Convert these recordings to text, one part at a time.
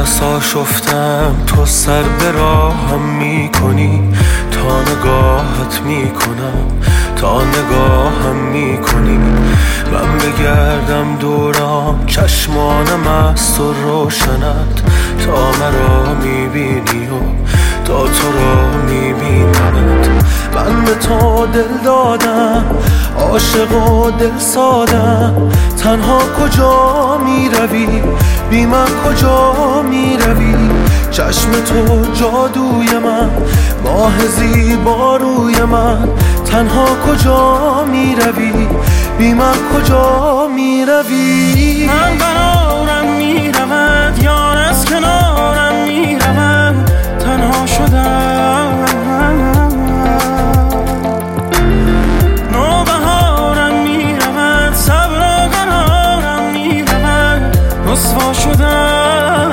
آشفتم تو سر به راهم میکنی، تا نگاهت میکنم، تا نگاهم میکنی. من بگردم دورم چشمانم است و روشنت، تا مرا میبینی و تا تو را میبینمت. من به تو دل دادم، عاشق و دل سادم. تنها کجا میروی، بی من کجا میروی؟ چشم تو جادوی من، ماه زیبا روی من. تنها کجا میروی، بی من کجا میروی؟ من قرارم میرود، یار از کنارم میرود. تنها شدم، نوبهارم میرود، صبر و قرارم میرود. رسوا شدم.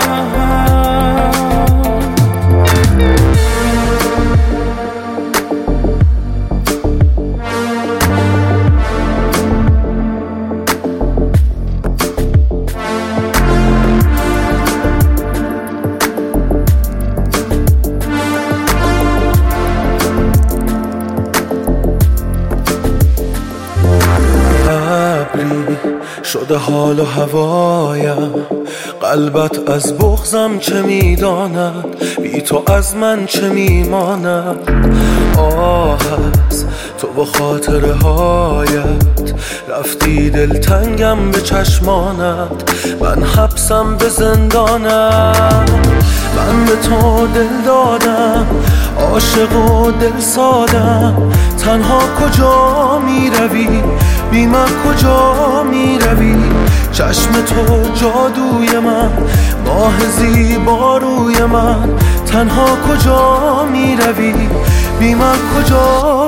شده حال و هوایم، قلبت از بغضم چه میداند، بی تو از من چه میماند. آه از تو و خاطره هایت، رفتی دلتنگم به چشمانت. من حبسم به زندانم. من به تو دل دادم، عاشق و دل سادم. تنها کجا میروی، بی من کجا میروی؟ چشم تو جادوی من، ماه زیبا روی من. تنها کجا میروی، بی من کجا